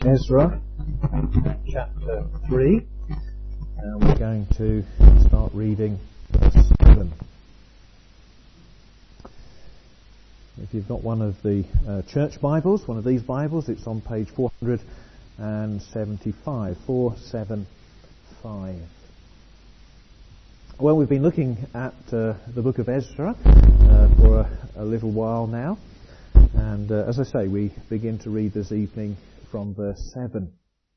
Ezra, chapter 3, and we're going to start reading verse 7. If you've got one of the church Bibles, one of these Bibles, it's on page 475, 475. Well, we've been looking at the book of Ezra for a little while now, and as I say, we begin to read this evening from verse 7.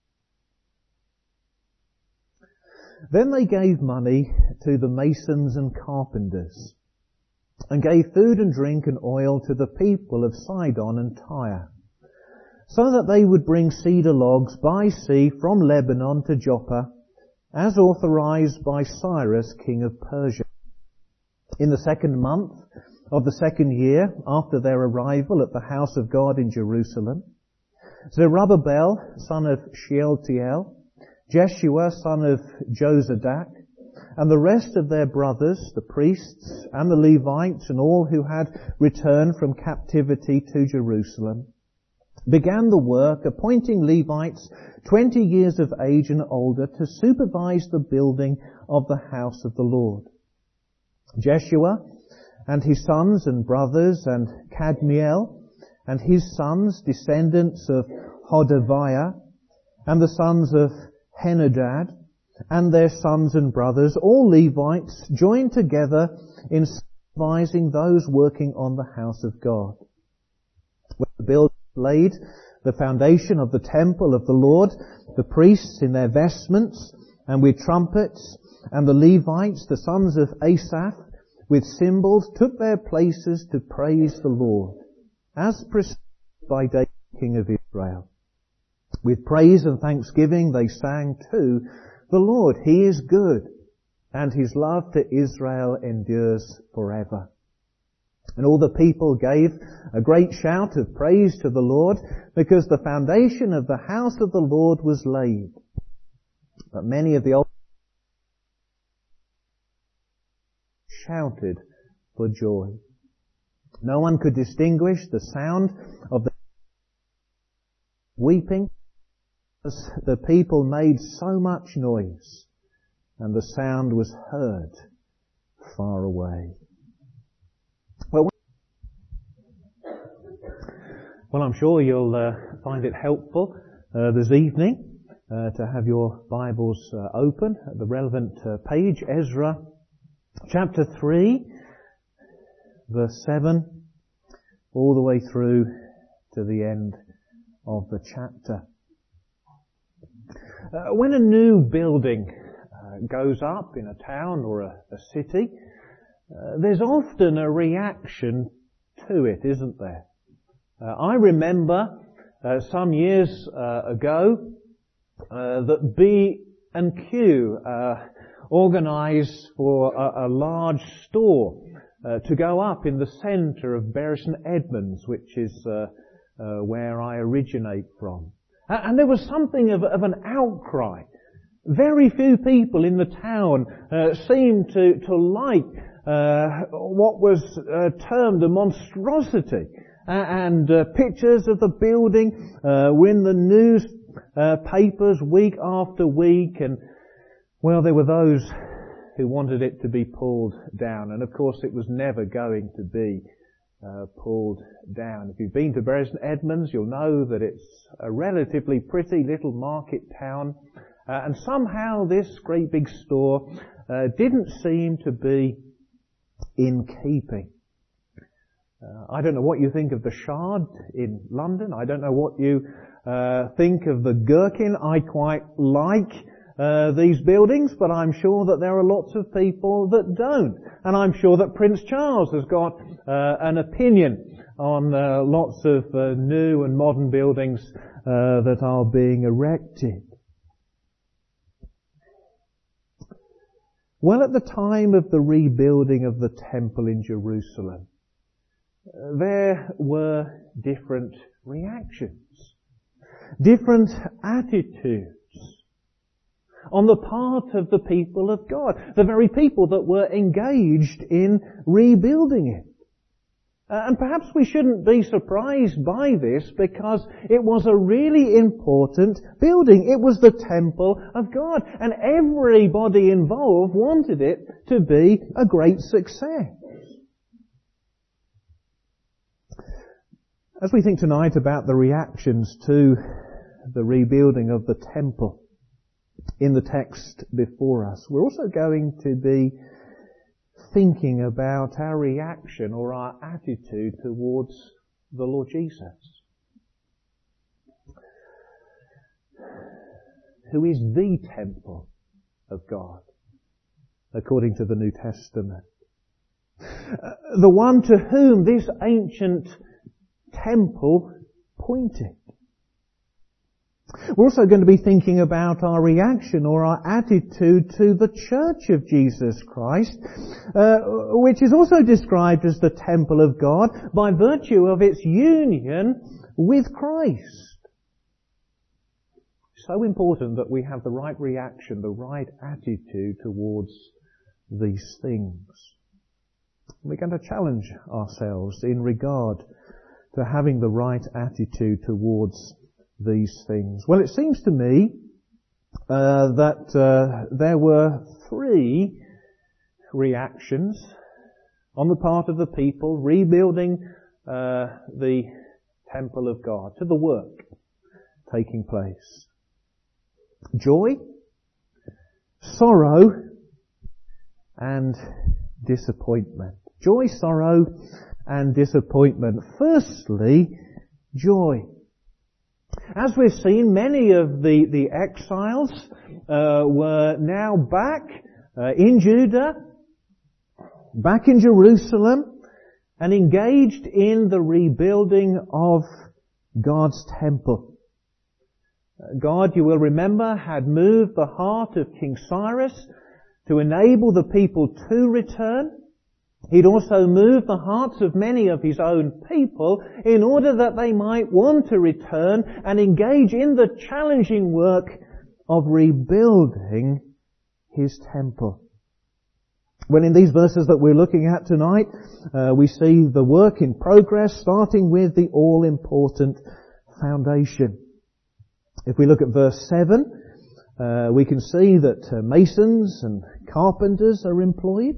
Then they gave money to the masons and carpenters, and gave food and drink and oil to the people of Sidon and Tyre, so that they would bring cedar logs by sea from Lebanon to Joppa, as authorized by Cyrus, king of Persia. In the 2nd month of the 2nd year after their arrival at the house of God in Jerusalem, Zerubbabel, son of Shealtiel, Jeshua, son of Jozadak, and the rest of their brothers, the priests and the Levites and all who had returned from captivity to Jerusalem, began the work, appointing Levites 20 years of age and older to supervise the building of the house of the Lord. Jeshua and his sons and brothers, and Kadmiel and his sons, descendants of Hodaviah, and the sons of Henadad, and their sons and brothers, all Levites, joined together in supervising those working on the house of God. When the builders laid the foundation of the temple of the Lord, the priests in their vestments and with trumpets, and the Levites, the sons of Asaph, with cymbals, took their places to praise the Lord, as prescribed by David, king of Israel. With praise and thanksgiving they sang to the Lord, He is good, and His love to Israel endures forever. And all the people gave a great shout of praise to the Lord, because the foundation of the house of the Lord was laid. But many of the old shouted for joy. No one could distinguish the sound of the weeping, as the people made so much noise, and the sound was heard far away. Well, I'm sure you'll find it helpful this evening to have your Bibles open at the relevant page, Ezra chapter 3, verse 7, all the way through to the end of the chapter. When a new building goes up in a town or a city, there's often a reaction to it, isn't there? I remember some years ago that B&Q organised for a large store to go up in the centre of Bury St Edmunds, which is where I originate from. And there was something of an outcry. Very few people in the town seemed to like what was termed a monstrosity. And pictures of the building were in the newspapers week after week, and well, there were those who wanted it to be pulled down, and of course it was never going to be pulled down. If you've been to Bury St Edmunds, you'll know that it's a relatively pretty little market town, and somehow this great big store didn't seem to be in keeping. I don't know what you think of the Shard in London. I don't know what you think of the Gherkin. I quite like these buildings, but I'm sure that there are lots of people that don't. And I'm sure that Prince Charles has got an opinion on lots of new and modern buildings that are being erected. Well, at the time of the rebuilding of the temple in Jerusalem, there were different reactions, different attitudes on the part of the people of God, the very people that were engaged in rebuilding it. And perhaps we shouldn't be surprised by this because it was a really important building. It was the temple of God, and everybody involved wanted it to be a great success. As we think tonight about the reactions to the rebuilding of the temple in the text before us, we're also going to be thinking about our reaction or our attitude towards the Lord Jesus, who is the temple of God, according to the New Testament. The one to whom this ancient temple pointed. We're also going to be thinking about our reaction or our attitude to the Church of Jesus Christ, which is also described as the temple of God by virtue of its union with Christ. So important that we have the right reaction, the right attitude towards these things. We're going to challenge ourselves in regard to having the right attitude towards these things. Well, it seems to me that there were three reactions on the part of the people rebuilding the temple of God to the work taking place. Joy, sorrow, and disappointment. Joy, sorrow, and disappointment. Firstly, joy. As we've seen, many of the exiles were now back in Judah, back in Jerusalem, and engaged in the rebuilding of God's temple. God, you will remember, had moved the heart of King Cyrus to enable the people to return. He'd also moved the hearts of many of his own people in order that they might want to return and engage in the challenging work of rebuilding his temple. Well, in these verses that we're looking at tonight, we see the work in progress, starting with the all-important foundation. If we look at verse 7, we can see that masons and carpenters are employed.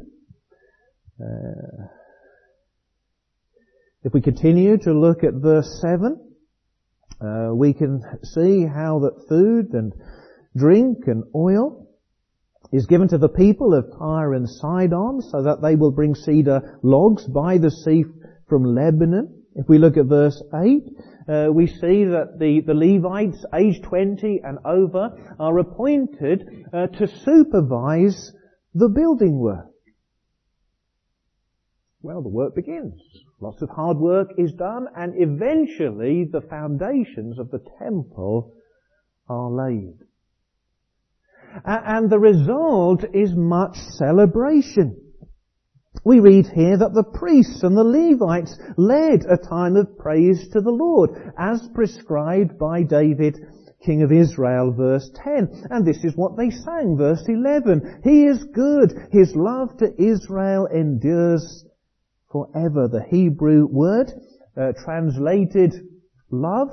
If we continue to look at verse 7, we can see how that food and drink and oil is given to the people of Tyre and Sidon so that they will bring cedar logs by the sea from Lebanon. If we look at verse 8, we see that the Levites, aged 20 and over, are appointed to supervise the building work. Well, the work begins. Lots of hard work is done, and eventually the foundations of the temple are laid. And the result is much celebration. We read here that the priests and the Levites led a time of praise to the Lord, as prescribed by David, King of Israel, verse 10. And this is what they sang, verse 11. He is good. His love to Israel endures forever. The Hebrew word translated love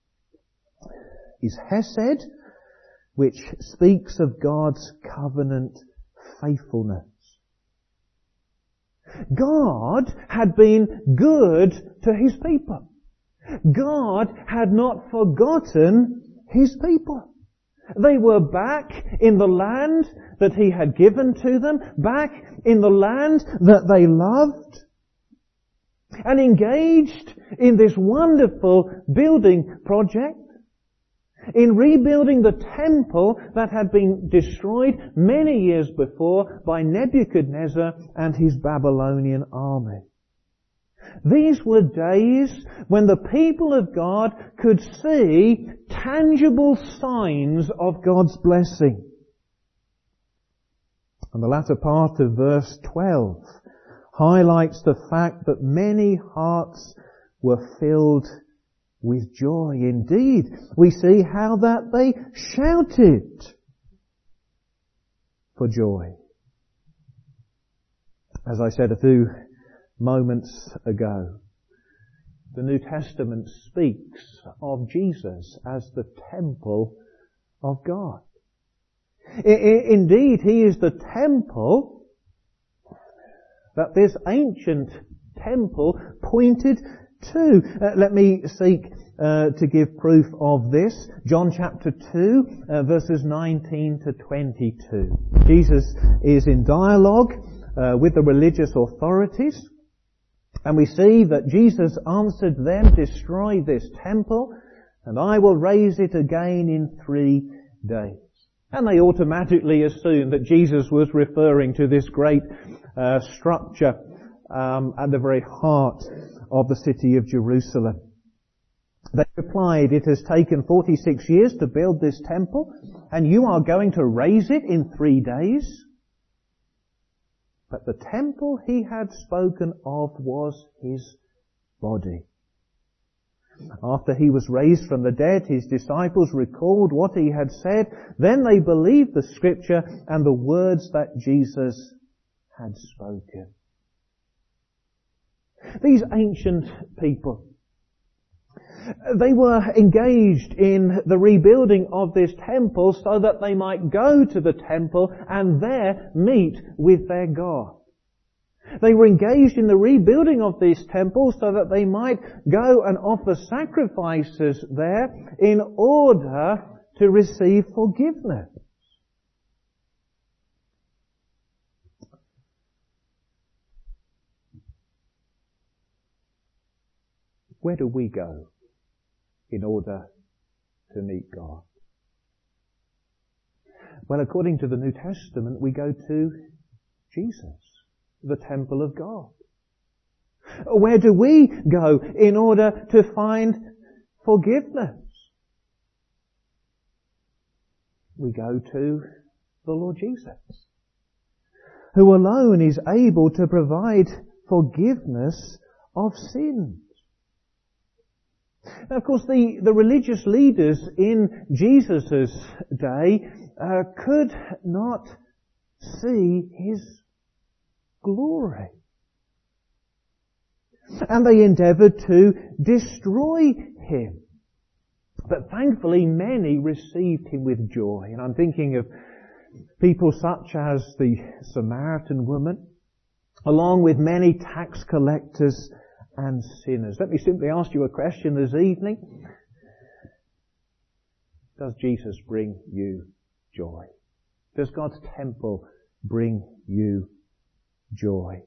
is hesed, which speaks of God's covenant faithfulness. God had been good to His people. God had not forgotten His people. They were back in the land that He had given to them, back in the land that they loved, and engaged in this wonderful building project, in rebuilding the temple that had been destroyed many years before by Nebuchadnezzar and his Babylonian army. These were days when the people of God could see tangible signs of God's blessing. And the latter part of verse 12 highlights the fact that many hearts were filled with joy. Indeed, we see how that they shouted for joy. As I said a few moments ago, the New Testament speaks of Jesus as the temple of God. Indeed, he is the temple that this ancient temple pointed to. Let me seek to give proof of this. John chapter 2, verses 19 to 22. Jesus is in dialogue with the religious authorities, and we see that Jesus answered them, "Destroy this temple, and I will raise it again in 3 days." And they automatically assumed that Jesus was referring to this great structure at the very heart of the city of Jerusalem. They replied, "It has taken 46 years to build this temple, and you are going to raise it in 3 days?" But the temple he had spoken of was his body. After he was raised from the dead, his disciples recalled what he had said. Then they believed the scripture and the words that Jesus had spoken. These ancient people, they were engaged in the rebuilding of this temple so that they might go to the temple and there meet with their God. They were engaged in the rebuilding of this temple so that they might go and offer sacrifices there in order to receive forgiveness. Where do we go in order to meet God? Well, according to the New Testament, we go to Jesus, the temple of God. Where do we go in order to find forgiveness? We go to the Lord Jesus, who alone is able to provide forgiveness of sins. Now, of course, the religious leaders in Jesus' day could not see his glory. And they endeavoured to destroy him. But thankfully many received him with joy. And I'm thinking of people such as the Samaritan woman, along with many tax collectors and sinners. Let me simply ask you a question this evening. Does Jesus bring you joy? Does God's temple bring you joy?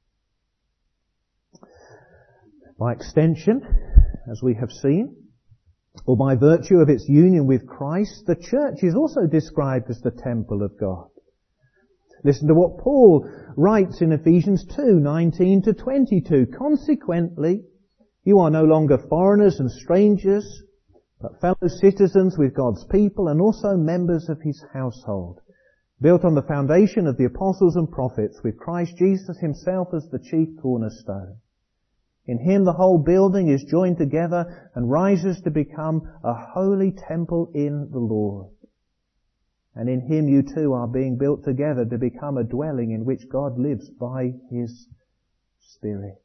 By extension, as we have seen, or by virtue of its union with Christ, the church is also described as the temple of God. Listen to what Paul writes in Ephesians 2:19 to 22. "Consequently, you are no longer foreigners and strangers, but fellow citizens with God's people and also members of his household, built on the foundation of the apostles and prophets, with Christ Jesus himself as the chief cornerstone. In him the whole building is joined together and rises to become a holy temple in the Lord. And in him you too are being built together to become a dwelling in which God lives by his Spirit."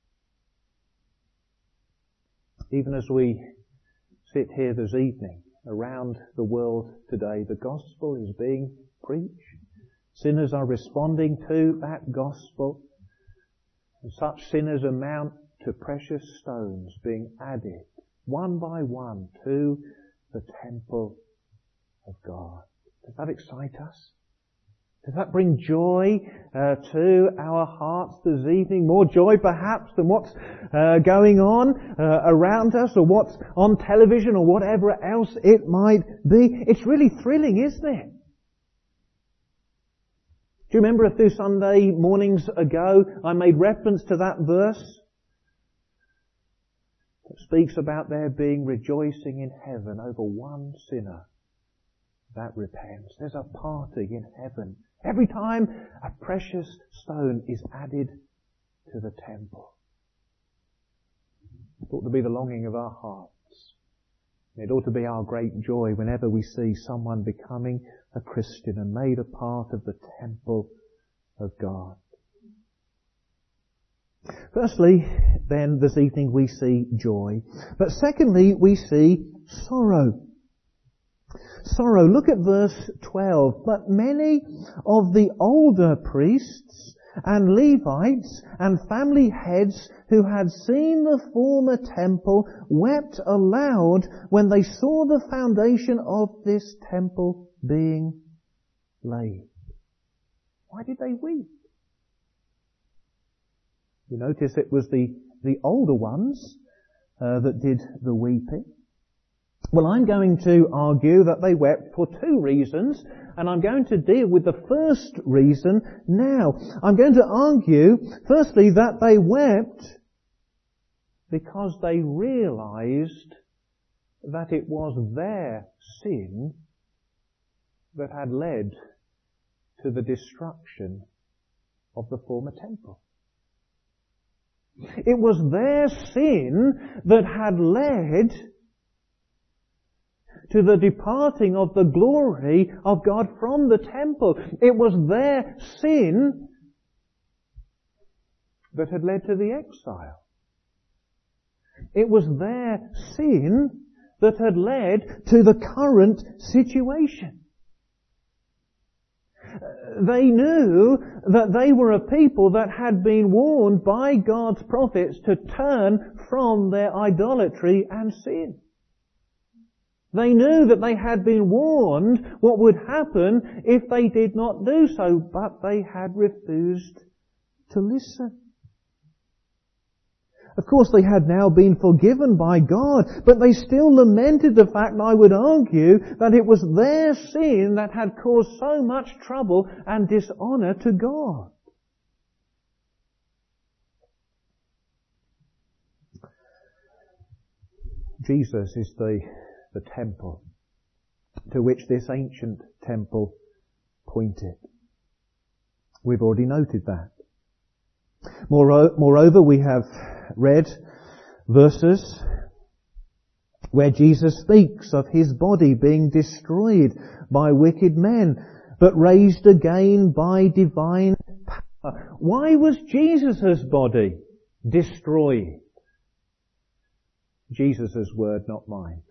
Even as we sit here this evening, around the world today, the gospel is being preached. Sinners are responding to that gospel. And such sinners amount to precious stones being added, one by one, to the temple of God. Does that excite us? Does that bring joy to our hearts this evening? More joy perhaps than what's going on around us, or what's on television, or whatever else it might be. It's really thrilling, isn't it? Do you remember a few Sunday mornings ago I made reference to that verse that speaks about there being rejoicing in heaven over one sinner that repents? There's a party in heaven every time a precious stone is added to the temple. It ought to be the longing of our hearts. It ought to be our great joy whenever we see someone becoming a Christian and made a part of the temple of God. Firstly, then, this evening we see joy. But secondly, we see sorrow. Sorrow. Look at verse 12. But many of the older priests and Levites and family heads who had seen the former temple wept aloud when they saw the foundation of this temple being laid. Why did they weep? You notice it was the older ones that did the weeping. Well, I'm going to argue that they wept for two reasons, and I'm going to deal with the first reason now. I'm going to argue, firstly, that they wept because they realized that it was their sin that had led to the destruction of the former temple. It was their sin that had led to the departing of the glory of God from the temple. It was their sin that had led to the exile. It was their sin that had led to the current situation. They knew that they were a people that had been warned by God's prophets to turn from their idolatry and sin. They knew that they had been warned what would happen if they did not do so, but they had refused to listen. Of course, they had now been forgiven by God, but they still lamented the fact, and I would argue, that it was their sin that had caused so much trouble and dishonour to God. Jesus is the temple to which this ancient temple pointed. We've already noted that. Moreover, we have read verses where Jesus speaks of his body being destroyed by wicked men, but raised again by divine power. Why was Jesus' body destroyed? Jesus' word, not mine.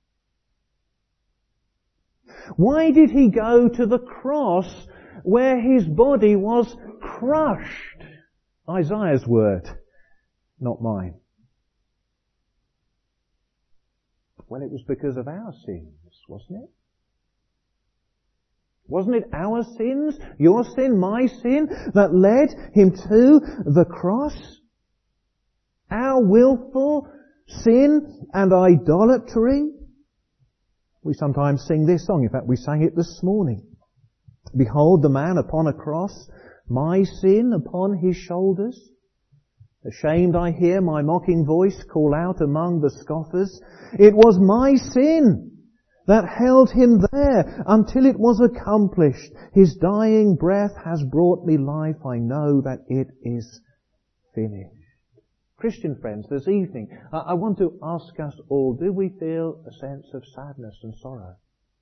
Why did he go to the cross where his body was crushed? Isaiah's word, not mine. Well, it was because of our sins, wasn't it? Wasn't it our sins, your sin, my sin, that led him to the cross? Our willful sin and idolatry? We sometimes sing this song. In fact, we sang it this morning. Behold the man upon a cross, my sin upon his shoulders. Ashamed I hear my mocking voice call out among the scoffers. It was my sin that held him there until it was accomplished. His dying breath has brought me life. I know that it is finished. Christian friends, this evening, I want to ask us all, do we feel a sense of sadness and sorrow?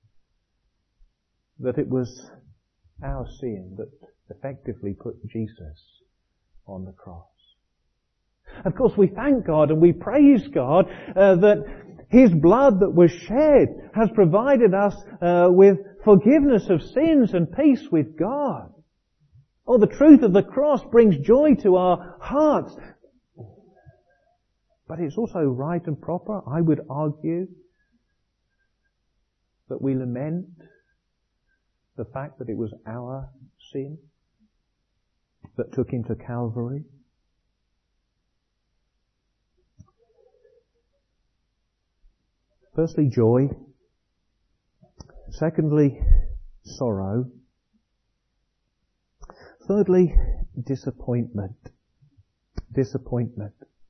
That it was our sin that effectively put Jesus on the cross. Of course, we thank God and we praise God that his blood that was shed has provided us with forgiveness of sins and peace with God. Oh, the truth of the cross brings joy to our hearts. But it's also right and proper, I would argue, that we lament the fact that it was our sin that took him to Calvary. Firstly, joy. Secondly, sorrow. Thirdly, disappointment. Disappointment.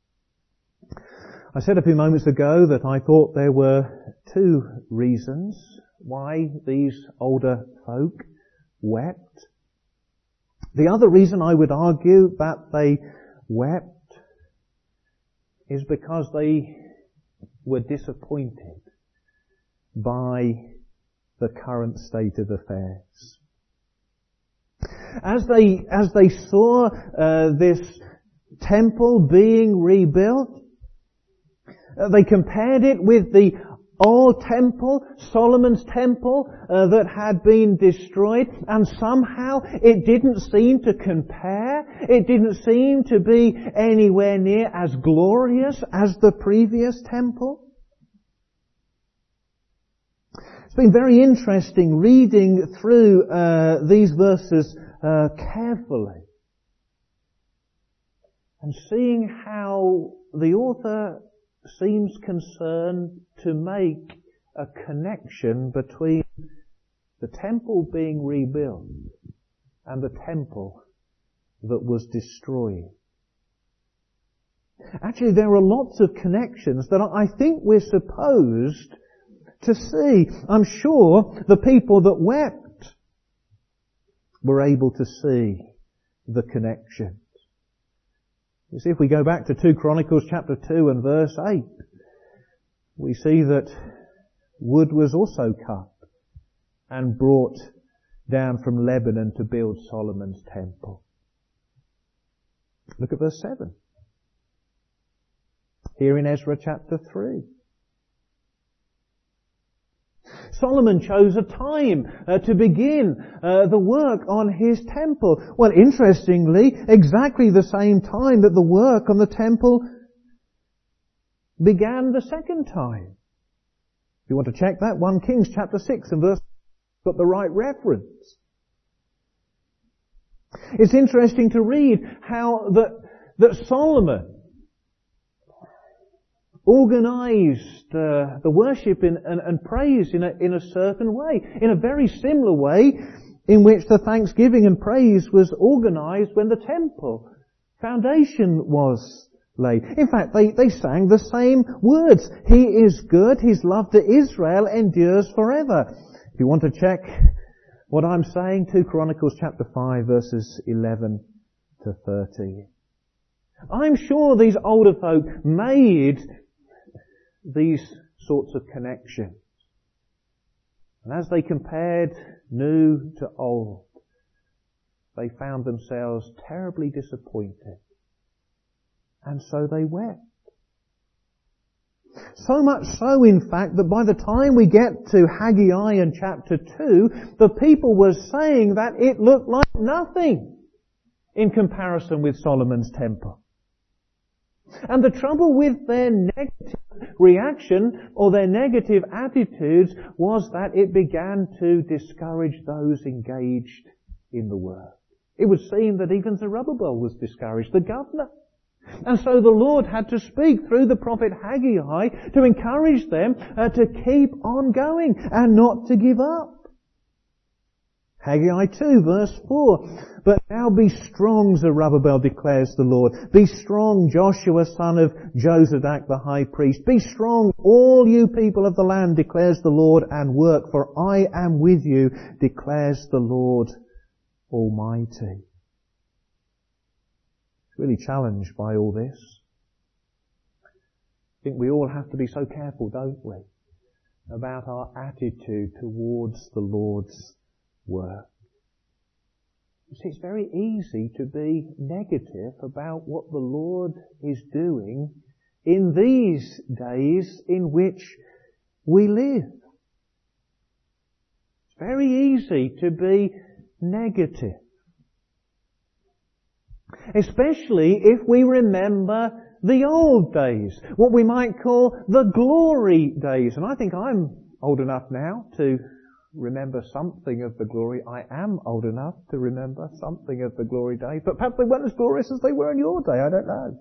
I said a few moments ago that I thought there were two reasons why these older folk wept. The other reason I would argue that they wept is because they were disappointed by the current state of affairs. As they saw this temple being rebuilt. They compared it with the old temple, Solomon's temple, that had been destroyed, and somehow it didn't seem to compare. It didn't seem to be anywhere near as glorious as the previous temple. It's been very interesting reading through these verses carefully and seeing how the author seems concerned to make a connection between the temple being rebuilt and the temple that was destroyed. Actually, there are lots of connections that I think we're supposed to see. I'm sure the people that wept were able to see the connections. You see, if we go back to 2 Chronicles chapter 2 and verse 8, we see that wood was also cut and brought down from Lebanon to build Solomon's temple. Look at verse 7. Here in Ezra chapter 3. Solomon chose a time to begin the work on his temple. Well, interestingly, exactly the same time that the work on the temple began the second time. If you want to check that, 1 Kings chapter 6 and verse, got the right reference. It's interesting to read how that Solomon organised the worship and praise in a certain way, in a very similar way in which the thanksgiving and praise was organised when the temple foundation was laid. In fact, they sang the same words. He is good, His love to Israel endures forever. If you want to check what I'm saying, 2 Chronicles chapter 5 verses 11 to 30. I'm sure these older folk made these sorts of connections. And as they compared new to old, they found themselves terribly disappointed. And so they wept. So much so, in fact, that by the time we get to Haggai in chapter 2, the people were saying that it looked like nothing in comparison with Solomon's temple. And the trouble with their negative reaction or their negative attitudes was that it began to discourage those engaged in the work. It would seem that even Zerubbabel was discouraged, the governor. And so the Lord had to speak through the prophet Haggai to encourage them to keep on going and not to give up. Haggai 2 verse 4. But now be strong, Zerubbabel, declares the Lord. Be strong, Joshua son of Jozadak the high priest. Be strong, all you people of the land, declares the Lord, and work, for I am with you, declares the Lord Almighty. Really challenged by all this. I think we all have to be so careful, don't we, about our attitude towards the Lord's work. You see, it's very easy to be negative about what the Lord is doing in these days in which we live. It's very easy to be negative. Especially if we remember the old days, what we might call the glory days. And I think I'm old enough now to remember something of the glory. I am old enough to remember something of the glory days, but perhaps they weren't as glorious as they were in your day. I don't know.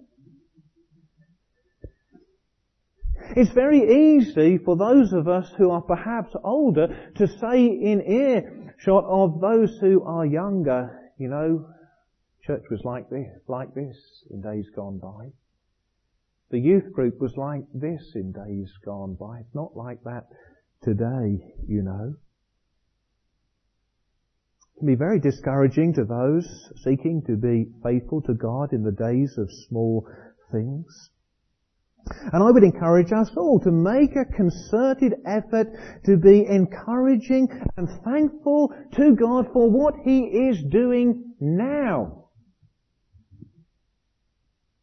It's very easy for those of us who are perhaps older to say in earshot of those who are younger, you know, church was like this in days gone by. The youth group was like this in days gone by. It's not like that today, you know. It can be very discouraging to those seeking to be faithful to God in the days of small things. And I would encourage us all to make a concerted effort to be encouraging and thankful to God for what He is doing now.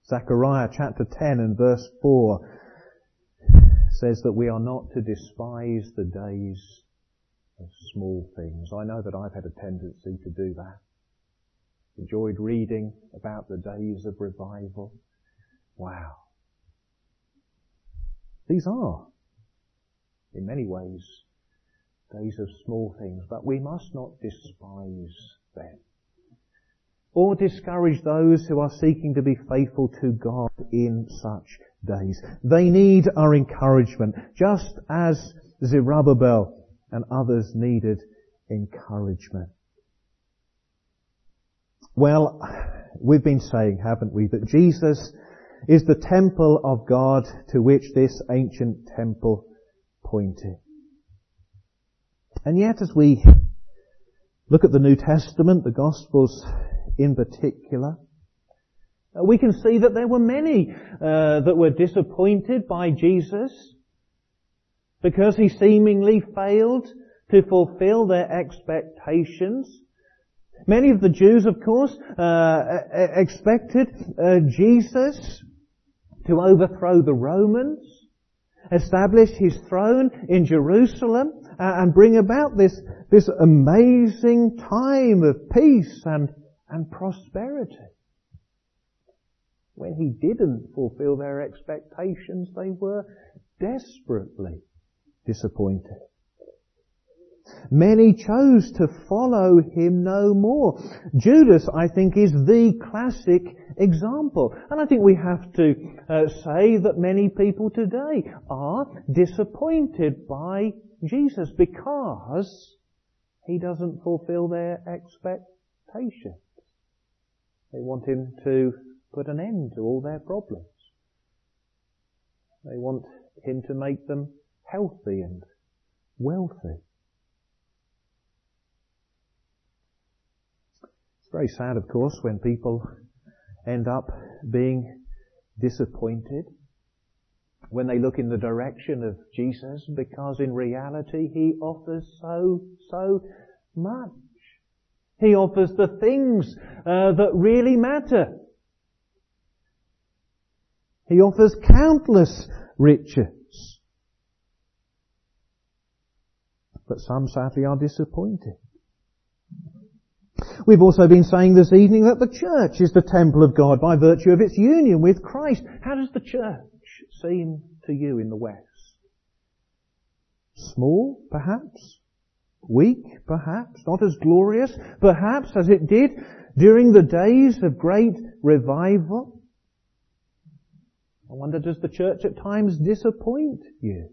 Zechariah chapter 10 and verse 4 says that we are not to despise the days of small things. I know that I've had a tendency to do that. Enjoyed reading about the days of revival. Wow. These are, in many ways, days of small things, but we must not despise them or discourage those who are seeking to be faithful to God in such days. They need our encouragement, just as Zerubbabel and others needed encouragement. Well, we've been saying, haven't we, that Jesus is the temple of God to which this ancient temple pointed. And yet, as we look at the New Testament, the Gospels in particular, we can see that there were many that were disappointed by Jesus because he seemingly failed to fulfill their expectations. Many of the Jews, of course, expected Jesus to overthrow the Romans, establish his throne in Jerusalem, and bring about this amazing time of peace and prosperity. When he didn't fulfill their expectations, they were desperately disappointed. Many chose to follow him no more. Judas, I think, is the classic example. And I think we have to say that many people today are disappointed by Jesus because he doesn't fulfill their expectations. They want him to put an end to all their problems. They want him to make them healthy and wealthy. It's very sad, of course, when people end up being disappointed when they look in the direction of Jesus, because in reality he offers so much. He offers the things that really matter. He offers countless riches. But some sadly are disappointed. We've also been saying this evening that the church is the temple of God by virtue of its union with Christ. How does the church seem to you in the West? Small, perhaps? Weak, perhaps? Not as glorious, perhaps, as it did during the days of great revival? I wonder, does the church at times disappoint you?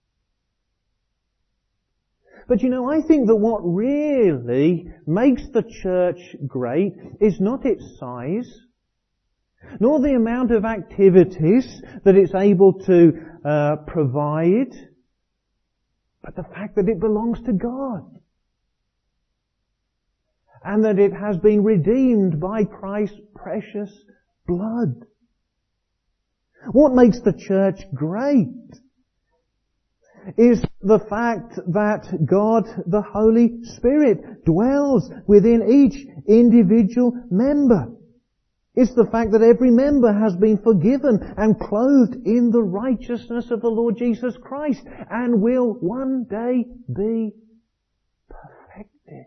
But I think that what really makes the church great is not its size, nor the amount of activities that it's able to provide, but the fact that it belongs to God. And that it has been redeemed by Christ's precious blood. What makes the church great is the fact that God, the Holy Spirit, dwells within each individual member. It's the fact that every member has been forgiven and clothed in the righteousness of the Lord Jesus Christ and will one day be perfected.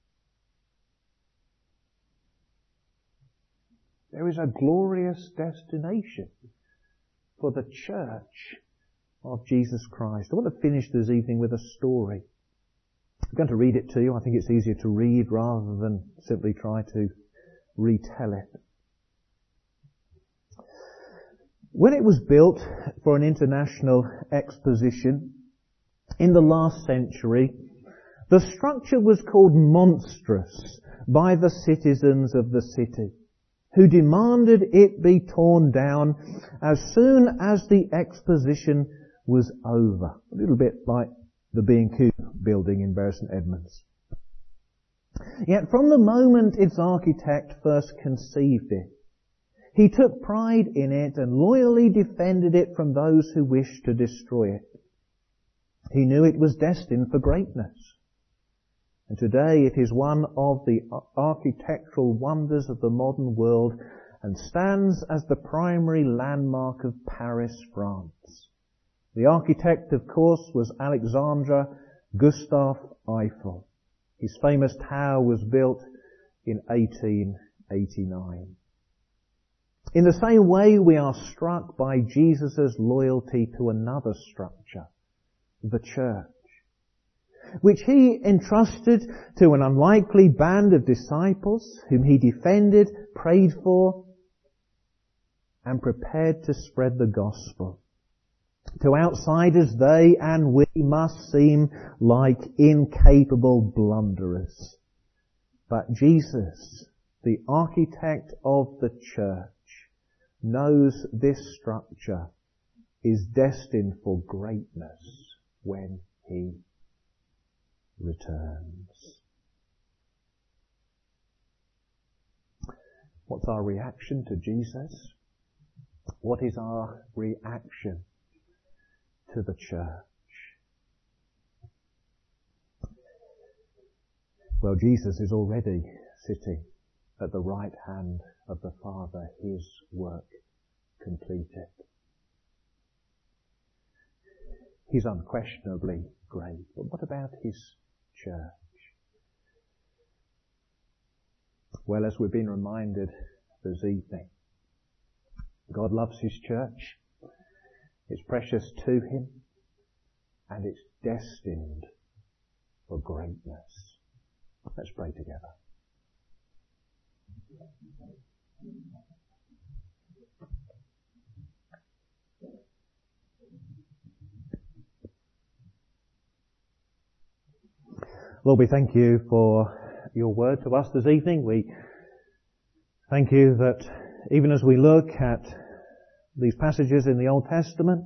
There is a glorious destination for the church of Jesus Christ. I want to finish this evening with a story. I'm going to read it to you. I think it's easier to read rather than simply try to retell it. When it was built for an international exposition in the last century, the structure was called monstrous by the citizens of the city, who demanded it be torn down as soon as the exposition was over. A little bit like the B&Q building in Bury St Edmunds. Yet from the moment its architect first conceived it, he took pride in it and loyally defended it from those who wished to destroy it. He knew it was destined for greatness. And today it is one of the architectural wonders of the modern world and stands as the primary landmark of Paris, France. The architect, of course, was Alexandre Gustave Eiffel. His famous tower was built in 1889. In the same way, we are struck by Jesus' loyalty to another structure, the church, which he entrusted to an unlikely band of disciples whom he defended, prayed for, and prepared to spread the gospel. To outsiders, they and we must seem like incapable blunderers. But Jesus, the architect of the church, knows this structure is destined for greatness when he returns. What's our reaction to Jesus? What is our reaction to the church? Well, Jesus is already sitting at the right hand of the Father, his work completed. He's unquestionably great, but what about his church? Well, as we've been reminded this evening, God loves his church. It's precious to him, and it's destined for greatness. Let's pray together. Lord, we thank you for your word to us this evening. We thank you that even as we look at these passages in the Old Testament,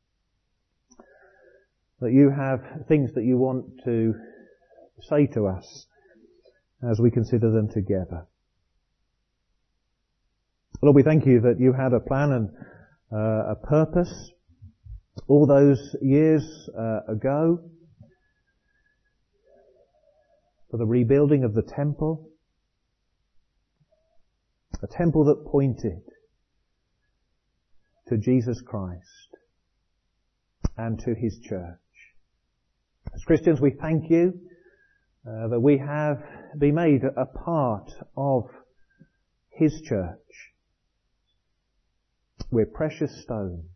that you have things that you want to say to us as we consider them together. Lord, we thank you that you had a plan and a purpose all those years ago for the rebuilding of the temple, a temple that pointed to Jesus Christ and to his church. As Christians, we thank you that we have been made a part of his church. We're precious stones.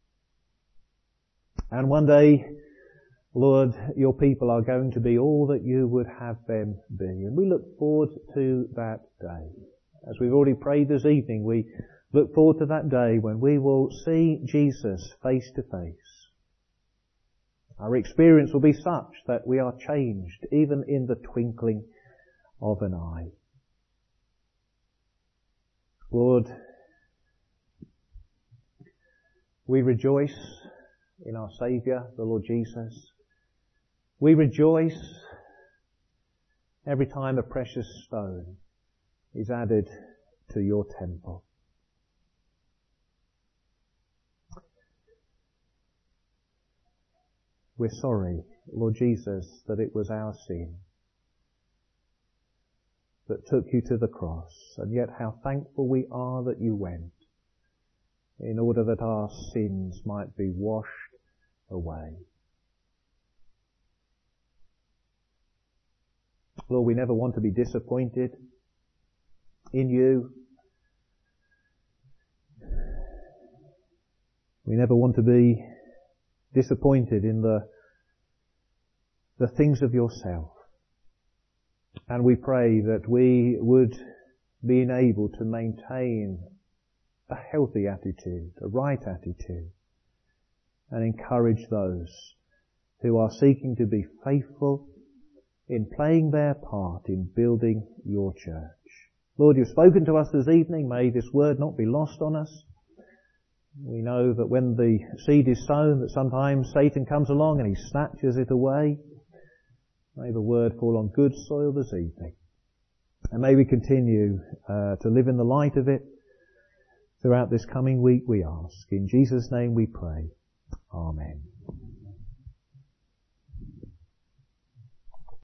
And one day, Lord, your people are going to be all that you would have them be. And we look forward to that day. As we've already prayed this evening, we look forward to that day when we will see Jesus face to face. Our experience will be such that we are changed even in the twinkling of an eye. Lord, we rejoice in our Saviour, the Lord Jesus. We rejoice every time a precious stone is added to your temple. We're sorry, Lord Jesus, that it was our sin that took you to the cross, and yet how thankful we are that you went in order that our sins might be washed away. Lord, we never want to be disappointed in you. We never want to be disappointed in the things of yourself. And we pray that we would be enabled to maintain a healthy attitude, a right attitude, and encourage those who are seeking to be faithful in playing their part in building your church. Lord, you've spoken to us this evening. May this word not be lost on us. We know that when the seed is sown, that sometimes Satan comes along and he snatches it away. May the word fall on good soil this evening. And may we continue to live in the light of it throughout this coming week, we ask. In Jesus' name we pray. Amen.